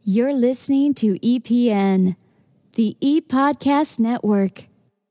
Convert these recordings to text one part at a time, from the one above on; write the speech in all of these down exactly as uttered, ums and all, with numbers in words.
You're listening to E P N, the E-Podcast Network.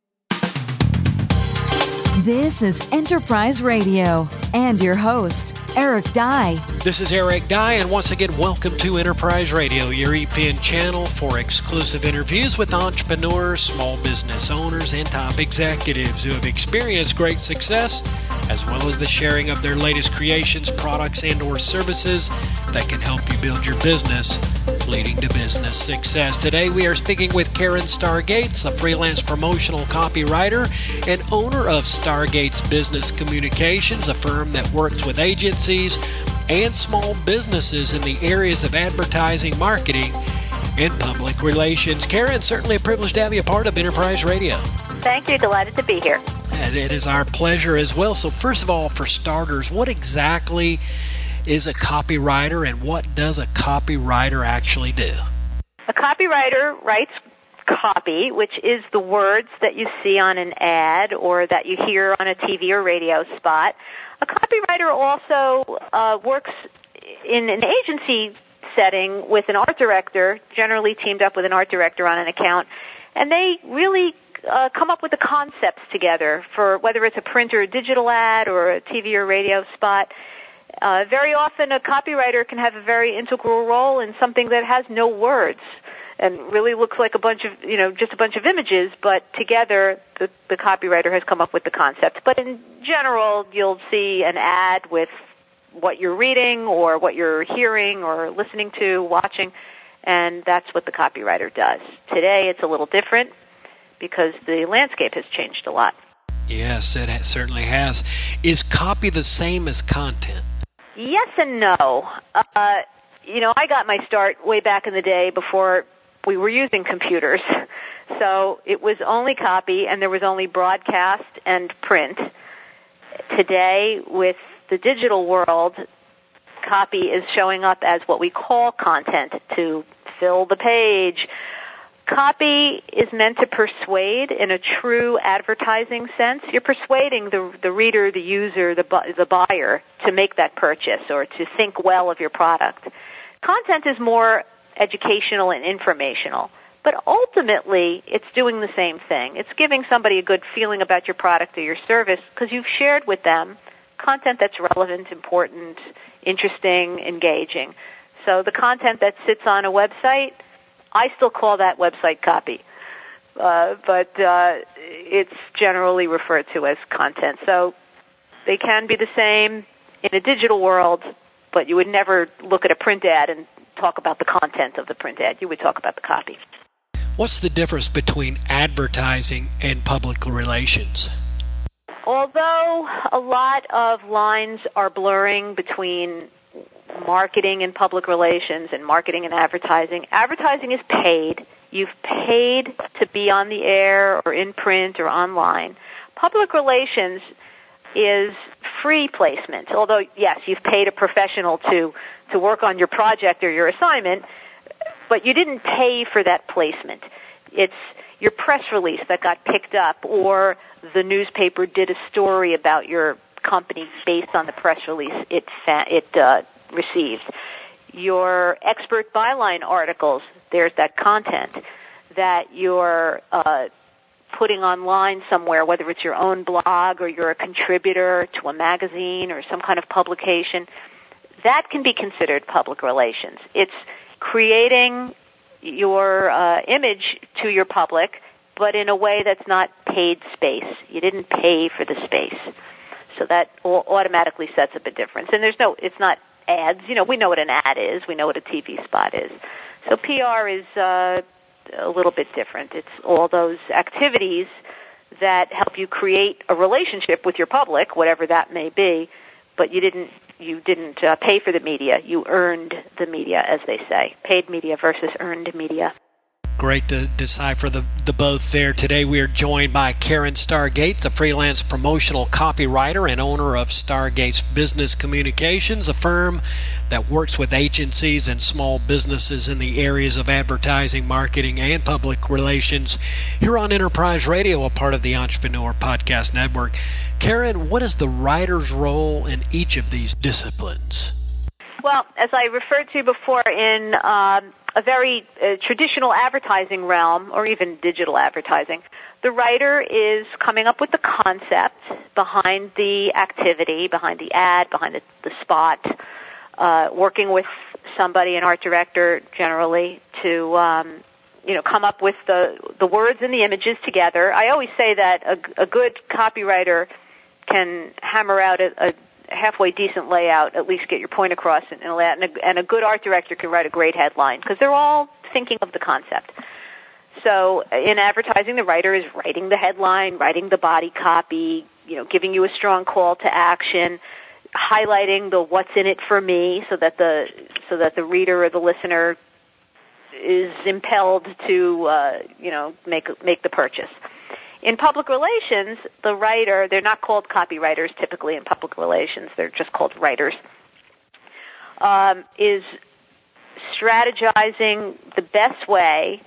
This is Enterprise Radio and your host, Eric Dye. This is Eric Dye, and once again, welcome to Enterprise Radio, your E P N channel for exclusive interviews with entrepreneurs, small business owners, and top executives who have experienced great success, as well as the sharing of their latest creations, products, and or services that can help you build your business, leading to business success. Today, we are speaking with Karen Stargates, a freelance promotional copywriter and owner of Stargates Business Communications, a firm that works with agencies and small businesses in the areas of advertising, marketing, and public relations. Karen, certainly a privilege to have you a part of Enterprise Radio. Thank you. Delighted to be here. And it is our pleasure as well. So first of all, for starters, what exactly is a copywriter, and what does a copywriter actually do? A copywriter writes copy, which is the words that you see on an ad or that you hear on a T V or radio spot. A copywriter also uh, works in an agency setting with an art director, generally teamed up with an art director on an account, and they really uh, come up with the concepts together for whether it's a print or a digital ad or a T V or radio spot. Uh, very often a copywriter can have a very integral role in something that has no words and really looks like a bunch of, you know, just a bunch of images, but together the, the copywriter has come up with the concept. But in general, you'll see an ad with what you're reading or what you're hearing or listening to, watching, and that's what the copywriter does. Today it's a little different because the landscape has changed a lot. Yes, it certainly has. Is copy the same as content? Yes and no. Uh, you know, I got my start way back in the day before we were using computers. So it was only copy and there was only broadcast and print. Today, with the digital world, copy is showing up as what we call content, to fill the page. Copy is meant to persuade in a true advertising sense. You're persuading the the reader, the user, the bu- the buyer to make that purchase or to think well of your product. Content is more educational and informational, but ultimately it's doing the same thing. It's giving somebody a good feeling about your product or your service because you've shared with them content that's relevant, important, interesting, engaging. So the content that sits on a website, I still call that website copy, uh, but uh, it's generally referred to as content. So they can be the same in a digital world, but you would never look at a print ad and talk about the content of the print ad. You would talk about the copy. What's the difference between advertising and public relations? Although a lot of lines are blurring between marketing and public relations and marketing and advertising. Advertising is paid. You've paid to be on the air or in print or online. Public relations is free placement, although, yes, you've paid a professional to, to work on your project or your assignment, but you didn't pay for that placement. It's your press release that got picked up, or the newspaper did a story about your company based on the press release it, fa- it uh, received. Your expert byline articles, there's that content that you're uh, putting online somewhere, whether it's your own blog or you're a contributor to a magazine or some kind of publication. That can be considered public relations. It's creating your uh, image to your public, but in a way that's not paid space. You didn't pay for the space. So that automatically sets up a difference. And there's no, it's not ads. You know, we know what an ad is. We know what a T V spot is. So P R is uh, a little bit different. It's all those activities that help you create a relationship with your public, whatever that may be, but you didn't you didn't uh, pay for the media. You earned the media, as they say. Paid media versus earned media. Great to decipher the, the both there. Today we are joined by Karen Stargates, a freelance promotional copywriter and owner of Stargates Business Communications, a firm that works with agencies and small businesses in the areas of advertising, marketing, and public relations here on Enterprise Radio, a part of the Entrepreneur Podcast Network. Karen, what is the writer's role in each of these disciplines? Well, as I referred to before, in um, a very uh, traditional advertising realm, or even digital advertising, the writer is coming up with the concept behind the activity, behind the ad, behind the, the spot, uh, working with somebody, an art director generally, to um, you know come up with the the words and the images together. I always say that a, a good copywriter can hammer out a, a halfway decent layout, at least get your point across in a layout, and a, and a good art director can write a great headline because they're all thinking of the concept. So in advertising, the writer is writing the headline, writing the body copy, you know, giving you a strong call to action, highlighting the what's in it for me, so that the so that the reader or the listener is impelled to uh, you know make make the purchase. In public relations, the writer, they're not called copywriters typically in public relations, they're just called writers, um, is strategizing the best way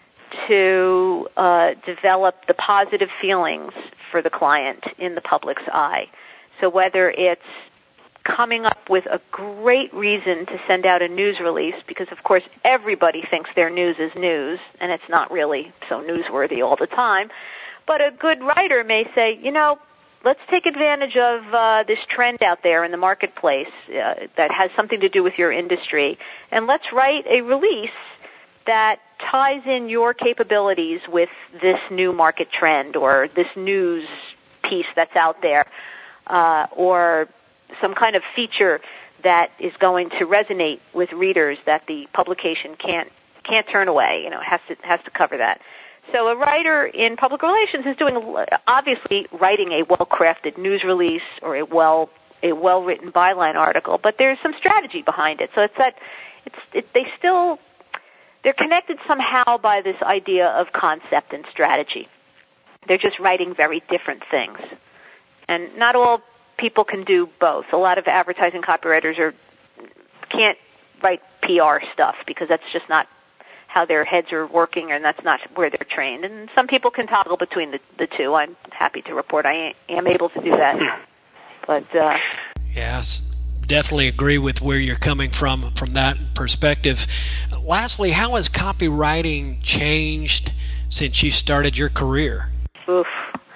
to uh, develop the positive feelings for the client in the public's eye. So whether it's coming up with a great reason to send out a news release, because of course everybody thinks their news is news, and it's not really so newsworthy all the time. But a good writer may say, you know, let's take advantage of uh, this trend out there in the marketplace uh, that has something to do with your industry, and let's write a release that ties in your capabilities with this new market trend or this news piece that's out there, uh, or some kind of feature that is going to resonate with readers that the publication can't can't turn away. You know, it has to has to cover that. So a writer in public relations is doing, obviously, writing a well-crafted news release or a well a well-written byline article, but there's some strategy behind it. So it's that it's it, they still they're connected somehow by this idea of concept and strategy. They're just writing very different things, and not all people can do both. A lot of advertising copywriters are can't write P R stuff because that's just not how their heads are working, and that's not where they're trained. And some people can toggle between the, the two. I'm happy to report I am able to do that. But uh, yes, definitely agree with where you're coming from from that perspective. Lastly, how has copywriting changed since you started your career? Oof.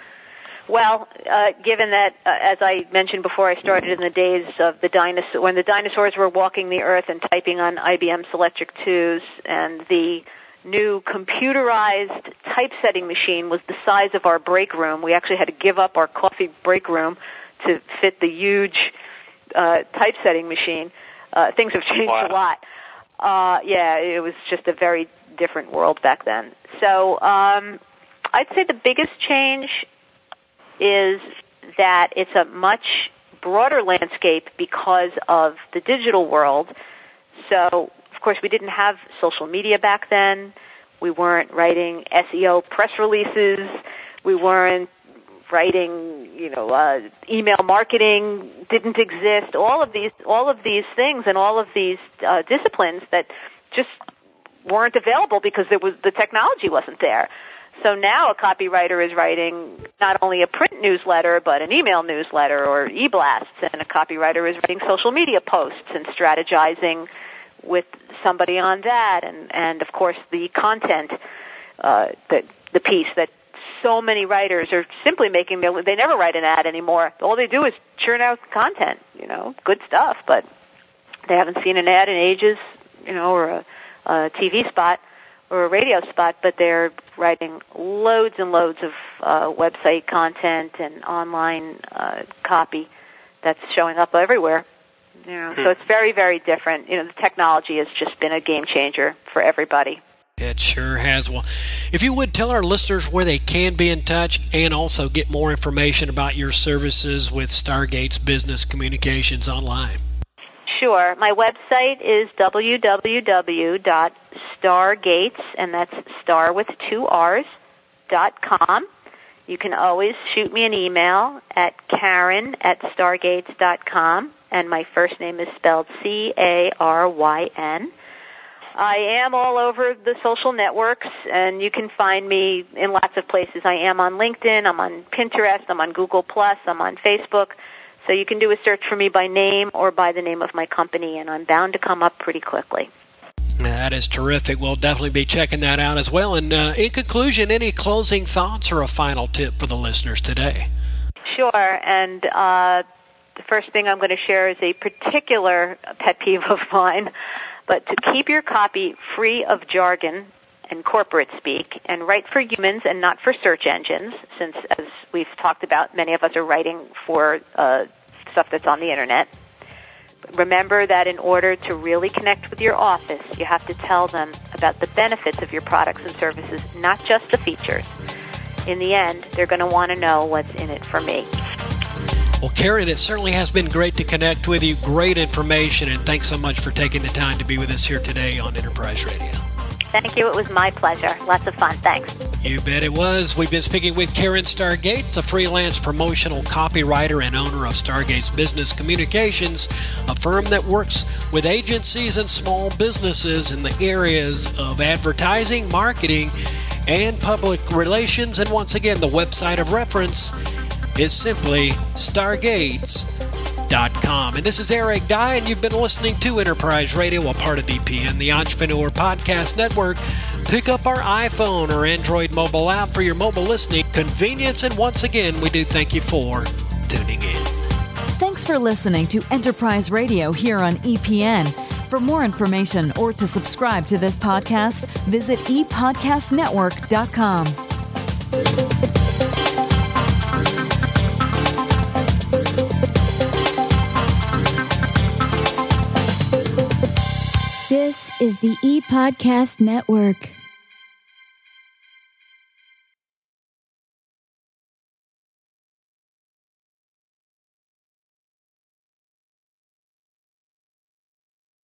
Well, uh, given that, uh, as I mentioned before, I started in the days of the dinosaur, when the dinosaurs were walking the earth and typing on I B M Selectric twos, and the new computerized typesetting machine was the size of our break room. We actually had to give up our coffee break room to fit the huge uh, typesetting machine. Uh, things have changed wow. a lot. Uh, yeah, it was just a very different world back then. So um, I'd say the biggest change is that it's a much broader landscape because of the digital world. So, of course, we didn't have social media back then. We weren't writing S E O press releases. We weren't writing, you know, uh, email marketing didn't exist. All of these, all of these things, and all of these uh, disciplines that just weren't available because there was the technology wasn't there. So now a copywriter is writing not only a print newsletter, but an email newsletter or e-blasts, and a copywriter is writing social media posts and strategizing with somebody on that, and, and of course the content, uh, the, the piece that so many writers are simply making, their, they never write an ad anymore. All they do is churn out content, you know, good stuff, but they haven't seen an ad in ages, you know, or a, a T V spot or a radio spot, but they're writing loads and loads of uh, website content and online uh, copy that's showing up everywhere. You know, hmm. So it's very, very different. You know, the technology has just been a game changer for everybody. It sure has. Well, if you would tell our listeners where they can be in touch and also get more information about your services with Stargates Business Communications online. Sure. My website is w w w dot stargates, and that's star with two R's, dot com. You can always shoot me an email at Karen at stargates dot com, and my first name is spelled C A R Y N. I am all over the social networks, and you can find me in lots of places. I am on LinkedIn, I'm on Pinterest, I'm on Google Plus, I'm on Facebook. So you can do a search for me by name or by the name of my company, and I'm bound to come up pretty quickly. That is terrific. We'll definitely be checking that out as well. And uh, in conclusion, any closing thoughts or a final tip for the listeners today? Sure. And uh, the first thing I'm going to share is a particular pet peeve of mine, but to keep your copy free of jargon and corporate speak, and write for humans and not for search engines, since, as we've talked about, many of us are writing for uh, stuff that's on the Internet. Remember that in order to really connect with your office, you have to tell them about the benefits of your products and services, not just the features. In the end, they're going to want to know what's in it for me. Well, Karen, it certainly has been great to connect with you. Great information, and thanks so much for taking the time to be with us here today on Enterprise Radio. Thank you. It was my pleasure. Lots of fun. Thanks. You bet it was. We've been speaking with Karen Stargates, a freelance promotional copywriter and owner of Stargates Business Communications, a firm that works with agencies and small businesses in the areas of advertising, marketing, and public relations. And once again, the website of reference is simply stargates dot com. And this is Eric Dye, and you've been listening to Enterprise Radio, a part of E P N, the Entrepreneur Podcast Network. Pick up our iPhone or Android mobile app for your mobile listening convenience. And once again, we do thank you for tuning in. Thanks for listening to Enterprise Radio here on E P N. For more information or to subscribe to this podcast, visit e podcast network dot com. This is the E-Podcast Network.